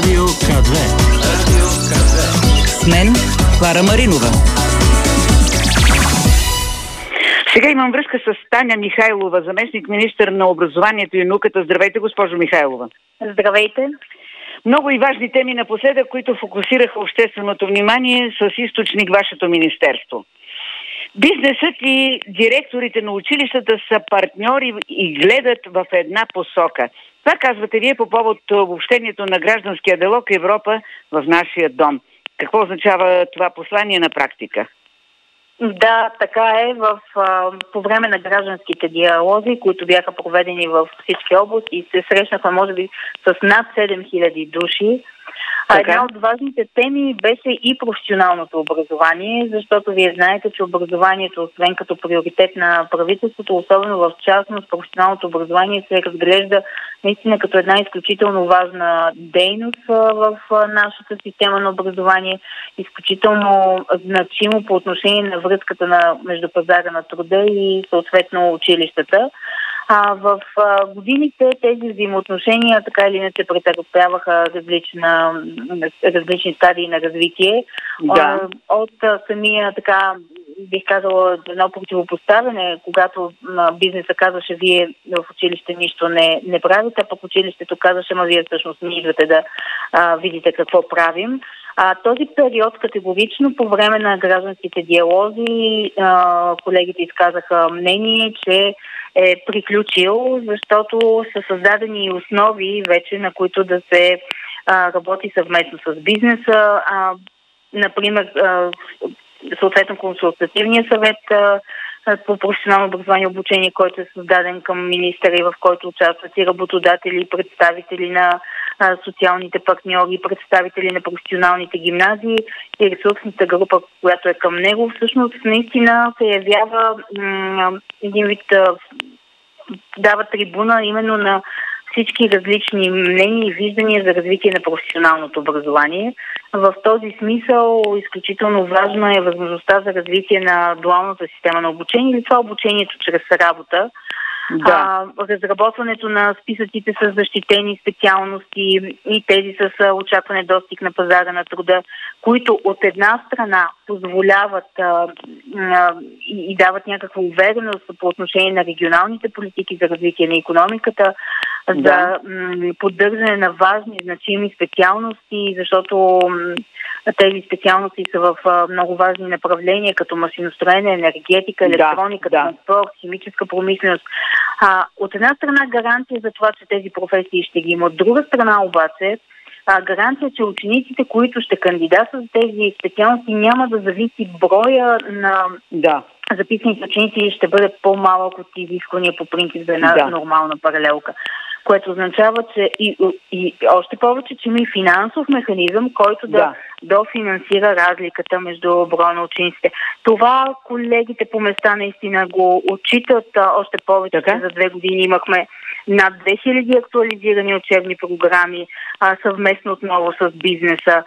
Радио К2. С мен Клара Маринова. Сега имам връзка с Таня Михайлова, заместник-министър на образованието и науката. Здравейте, госпожо Михайлова. Здравейте. Много и важни теми напоследък, които фокусираха общественото внимание, с източник вашето министерство. Бизнесът и директорите на училищата са партньори и гледат в една посока. Това казвате вие по повод обобщението на гражданския диалог Европа в нашия дом. Какво означава това послание на практика? Да, така е. По време на гражданските диалози, които бяха проведени в всички области, се срещнаха може би с над 7000 души. Една от важните теми беше и професионалното образование, защото вие знаете, че образованието, освен като приоритет на правителството, особено в частност, професионалното образование се разглежда наистина като една изключително важна дейност в нашата система на образование, изключително значимо по отношение на връзката между пазара на труда и съответно училищата. В годините тези взаимоотношения така или иначе претърпяваха различни стадии на развитие. Да. От самия, така бих казала, едно противопоставяне, когато бизнеса казваше, вие в училище нищо не правите, а пък училището казваше, вие всъщност не идвате да видите какво правим. Този период категорично по време на гражданските диалози колегите изказаха мнение, че е приключил, защото са създадени основи вече, на които да се работи съвместно с бизнеса. Например, съответно консултативния съвет по професионално образование и обучение, който е създаден към министъра и в който участват и работодатели, представители на социалните партньори, представители на професионалните гимназии и ресурсната група, която е към него, всъщност наистина се явява един вид, дава трибуна именно на всички различни мнения и виждания за развитие на професионалното образование. В този смисъл изключително важна е възможността за развитие на дуалната система на обучение или това обучението чрез работа. Да. Разработването на списъците с защитени специалности и тези с очакване достиг на пазара на труда, които от една страна позволяват и дават някаква увереност по отношение на регионалните политики за развитие на икономиката, за поддържане на важни, значими специалности, защото тези специалности са в много важни направления, като машиностроене, енергетика, електроника, транспорт, химическа промишленост. От една страна гаранция за това, че тези професии ще ги има. От друга страна обаче гаранция, че учениците, които ще кандидатстват за тези специалности, няма да зависи броя на записаните ученици, ще бъде по-малък от изисквания по принцип за една нормална паралелка. Което означава, че и още повече, че има и финансов механизъм, който да дофинансира разликата между броя на учениците. Това колегите по места наистина го отчитат още повече, че за 2 години имахме над 2000 актуализирани учебни програми, съвместно отново с бизнеса.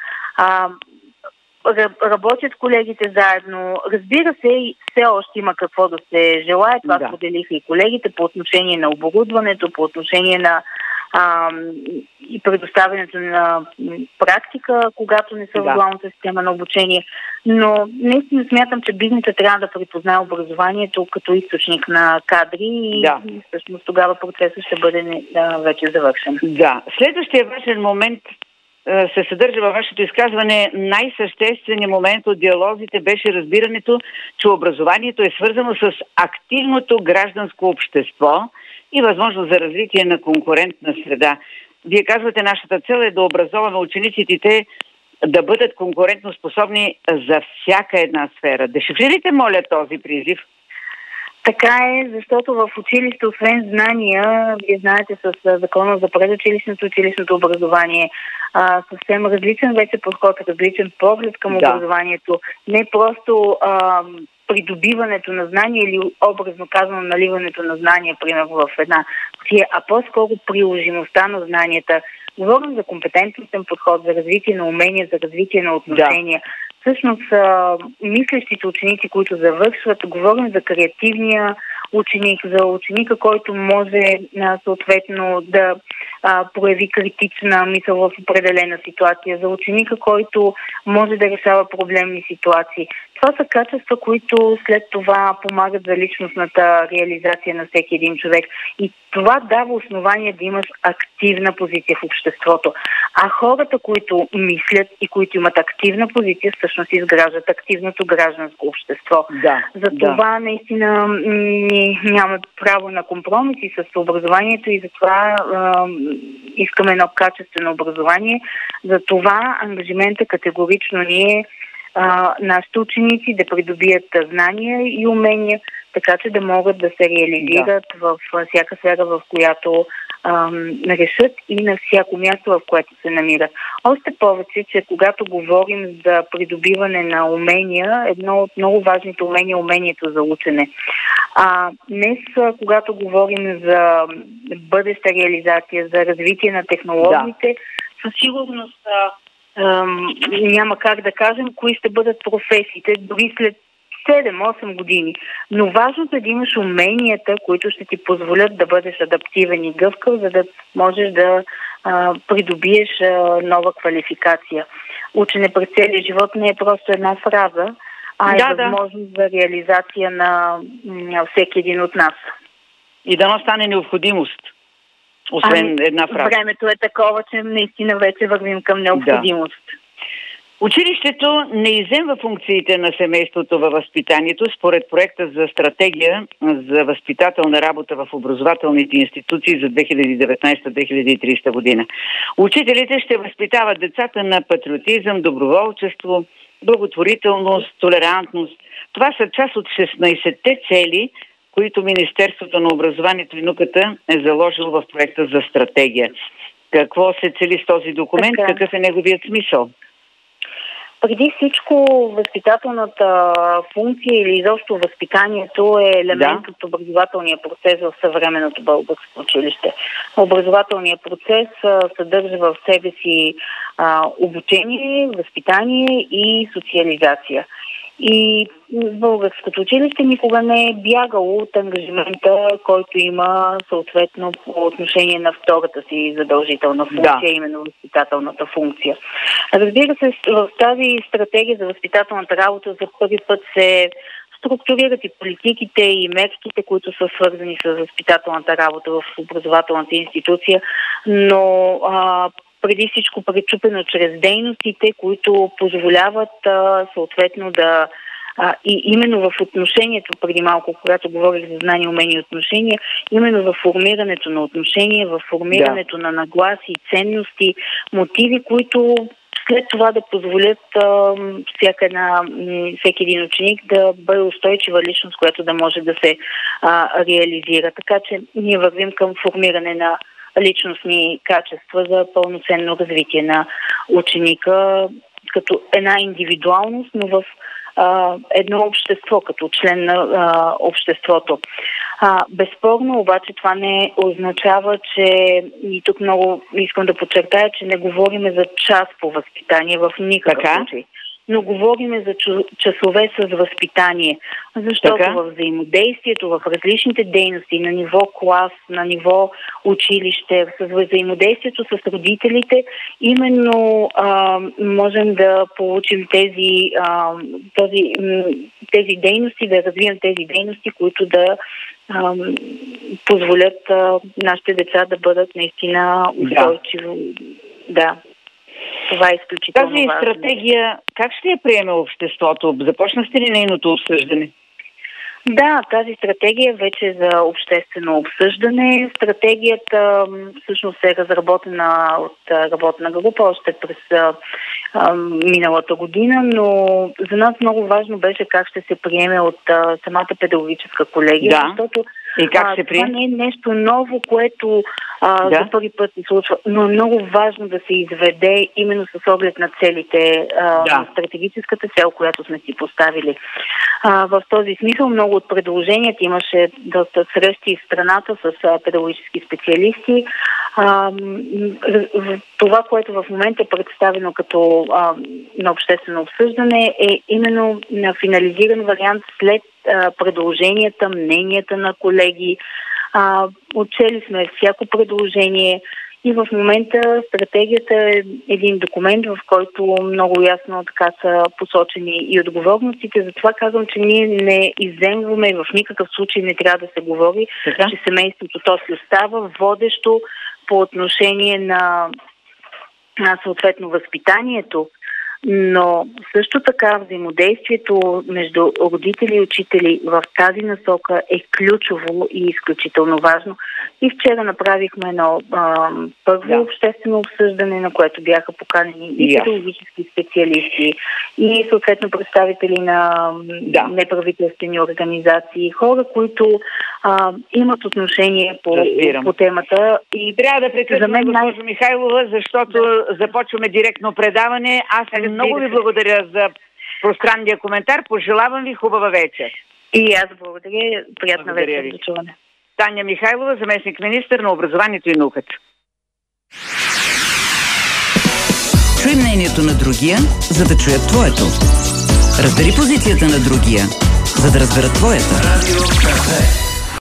Работят колегите заедно. Разбира се, и все още има какво да се желае. Това споделиха и колегите по отношение на оборудването, по отношение на и предоставянето на практика, когато не са в главната система на обучение. Но наистина смятам, че бизнесът трябва да припознае образованието като източник на кадри и всъщност тогава процесът ще бъде вече завършен. Да. Следващия важен момент се съдържа във вашето изказване. Най-същественият момент от диалозите беше разбирането, че образованието е свързано с активното гражданско общество и възможност за развитие на конкурентна среда. Вие казвате, нашата цел е да образоваме учениците и те да бъдат конкурентно способни за всяка една сфера. Дешифрирайте, моля, този призив. Така е, защото в училище, освен знания, вие знаете с закона за предучилищното и училищното образование, съвсем различен вече подход, различен поглед към образованието. Не просто придобиването на знания или образно казано наливането на знания, примерно в една кутия, а по-скоро приложимостта на знанията. Говорим за компетентностен подход, за развитие на умения, за развитие на отношения. всъщност мислещите ученици, които завършват, говорим за креативния ученик, за ученика, който може съответно да прояви критична мисъл в определена ситуация, за ученика, който може да решава проблемни ситуации. Това са качества, които след това помагат за личностната реализация на всеки един човек. И това дава основание да имаш активна позиция в обществото. А хората, които мислят и които имат активна позиция, всъщност изграждат активното гражданско общество. Затова наистина няма право на компромиси с образованието и затова искаме едно качествено образование. Затова ангажимента категорично ни е нашите ученици да придобият знания и умения, така че да могат да се реализират в всяка сфера, в която решат и на всяко място, в което се намират. Още повече, че когато говорим за придобиване на умения, едно от много важните умения е умението за учене. Днес, когато говорим за бъдеща реализация, за развитие на технологиите, със сигурност няма как да кажем кои ще бъдат професиите дори след 7-8 години. Но важното е да имаш уменията, които ще ти позволят да бъдеш адаптивен и гъвкав, за да можеш да придобиеш нова квалификация. Учене през целия живот не е просто една фраза, а е възможност за реализация на всеки един от нас. И да не стане необходимост. Освен една фраза. Времето е такова, че наистина вече вървим към необходимост. Училището не изземва функциите на семейството във възпитанието според проекта за стратегия за възпитателна работа в образователните институции за 2019-2030 година. Учителите ще възпитават децата на патриотизъм, доброволчество, благотворителност, толерантност. Това са част от 16-те цели, които Министерството на образованието и науката е заложило в проекта за стратегия. Какво се цели с този документ? Какъв е неговият смисъл? Преди всичко, възпитателната функция или изобщо възпитанието е елемент от образователния процес в съвременното българско училище. Образователният процес съдържа в себе си обучение, възпитание и социализация. И българското училище никога не е бягало от ангажимента, който има съответно по отношение на втората си задължителна функция, именно възпитателната функция. Разбира се, в тази стратегия за възпитателната работа за първи път се структурират и политиките и мерките, които са свързани с възпитателната работа в образователната институция, но преди всичко пречупено чрез дейностите, които позволяват съответно да и именно в отношението, преди малко, когато говорих за знания, умения и отношения, именно в формирането на отношения, в формирането на нагласи, ценности, мотиви, които след това да позволят всеки един ученик да бъде устойчива личност, която да може да се реализира. Така че ние вървим към формиране на личностни качества за пълноценно развитие на ученика като една индивидуалност, но в едно общество, като член на обществото. Безспорно, обаче това не означава, че, и тук много искам да подчертая, че не говорим за час по възпитание в никакъв случай. Но говорим за часове с възпитание, защото в взаимодействието, в различните дейности на ниво клас, на ниво училище, с взаимодействието с родителите, именно можем да получим тези дейности, да развием тези дейности, които да позволят нашите деца да бъдат наистина устойчиви. Това е изключително важно. Тази стратегия, как ще я приеме обществото? Започна сте ли нейното обсъждане? Да, тази стратегия вече е за обществено обсъждане. Стратегията всъщност е разработена от работна група още през миналата година, но за нас много важно беше как ще се приеме от самата педагогическа колегия, защото И как се прие? Това не е нещо ново, което за първи път се случва, но е много важно да се изведе именно с оглед на целите, на стратегическата цел, която сме си поставили. В този смисъл много от предложенията имаше доста срещи в страната с педагогически специалисти. Това, което в момента е представено като на обществено обсъждане, е именно на финализиран вариант след предложенията, мненията на колеги. Отчели сме всяко предложение и в момента стратегията е един документ, в който много ясно така са посочени и отговорностите. Затова казвам, че ние не изземваме, в никакъв случай не трябва да се говори, че семейството то си остава водещо по отношение на съответно възпитанието, но също така взаимодействието между родители и учители в тази насока е ключово и изключително важно. И вчера направихме едно първо обществено обсъждане, на което бяха поканени и педагогически специалисти, и съответно представители на неправителствени организации, хора, които имат отношение по темата. И трябва да прекъсваме, госпожо Михайлова, защото започваме директно предаване. Аз много ви благодаря за пространния коментар. Пожелавам ви хубава вечер. И аз благодаря. Приятна вечер. До чуване. Таня Михайлова, заместник-министър на образованието и науката. Чуй мнението на другия, за да чуят твоето. Разбери позицията на другия, за да разберат твоята.